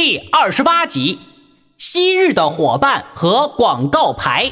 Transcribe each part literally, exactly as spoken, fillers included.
第二十八集：昔日的伙伴和广告牌。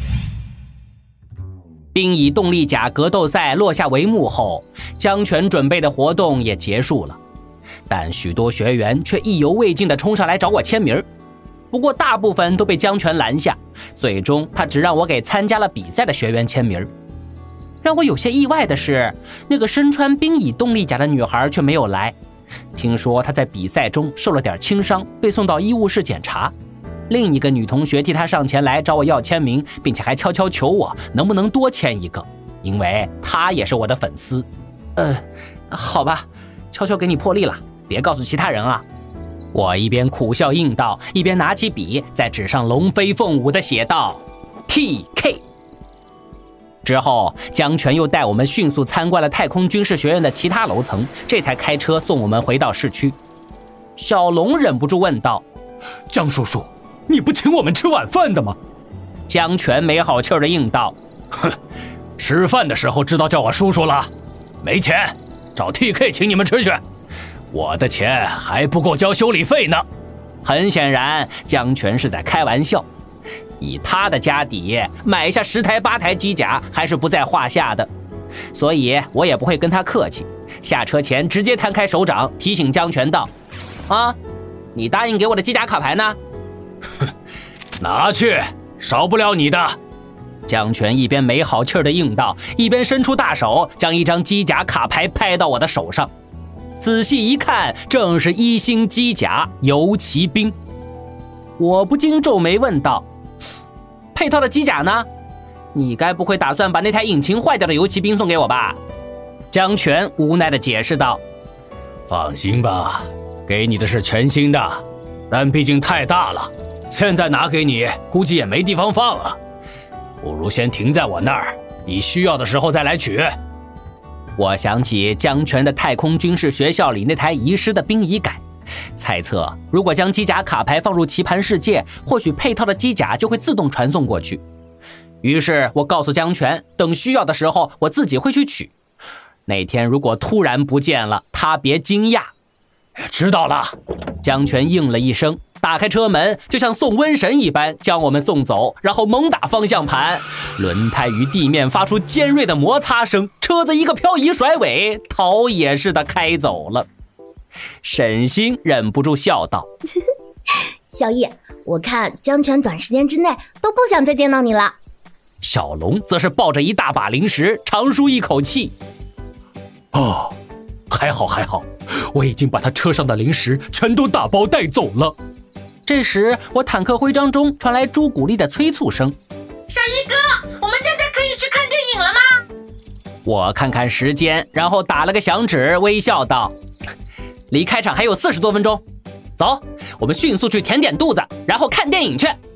冰蚁动力甲格斗赛落下帷幕后，江泉准备的活动也结束了，但许多学员却意犹未尽地冲上来找我签名。不过大部分都被江泉拦下，最终他只让我给参加了比赛的学员签名。让我有些意外的是，那个身穿冰蚁动力甲的女孩却没有来。听说她在比赛中受了点轻伤，被送到医务室检查。另一个女同学替她上前来找我要签名，并且还悄悄求我能不能多签一个，因为她也是我的粉丝。呃，好吧，悄悄给你破例了，别告诉其他人啊。我一边苦笑应道，一边拿起笔在纸上龙飞凤舞地写道 T K。 之后江泉又带我们迅速参观了太空军事学院的其他楼层，这才开车送我们回到市区。小龙忍不住问道： 江叔叔，你不请我们吃晚饭的吗？ 江泉没好气地应道： 哼，吃饭的时候知道叫我叔叔了，没钱找 T K 请你们吃去，我的钱还不够交修理费呢。 很显然江泉是在开玩笑，以他的家底，买下十台八台机甲还是不在话下的，所以我也不会跟他客气。下车前直接摊开手掌，提醒江泉道：啊，你答应给我的机甲卡牌呢？ 哼，拿去，少不了你的。 江泉一边没好气地应道，一边伸出大手将一张机甲卡牌拍到我的手上。仔细一看，正是一星机甲游骑兵。我不禁皱眉问道：配套的机甲呢？你该不会打算把那台引擎坏掉的游骑兵送给我吧？江泉无奈地解释道： 放心吧，给你的是全新的，但毕竟太大了，现在拿给你估计也没地方放啊，不如先停在我那儿，你需要的时候再来取。 我想起江泉的太空军事学校里那台遗失的冰蚁改，猜测如果将机甲卡牌放入棋盘世界，或许配套的机甲就会自动传送过去。于是我告诉江泉，等需要的时候我自己会去取。那天如果突然不见了，他别惊讶。 知道了。 江泉应了一声，打开车门，就像送瘟神一般将我们送走，然后猛打方向盘，轮胎与地面发出尖锐的摩擦声，车子一个漂移甩尾，逃也似的开走了。沈星忍不住笑道： 小易，我看江泉短时间之内都不想再见到你了。 小龙则是抱着一大把零食，长舒一口气： 哦，还好还好，我已经把他车上的零食全都打包带走了。 这时我坦克徽章中传来朱古力的催促声： 小一哥，我们现在可以去看电影了吗？ 我看看时间，然后打了个响指，微笑道：离开场还有四十多分钟，走，我们迅速去填点肚子，然后看电影去。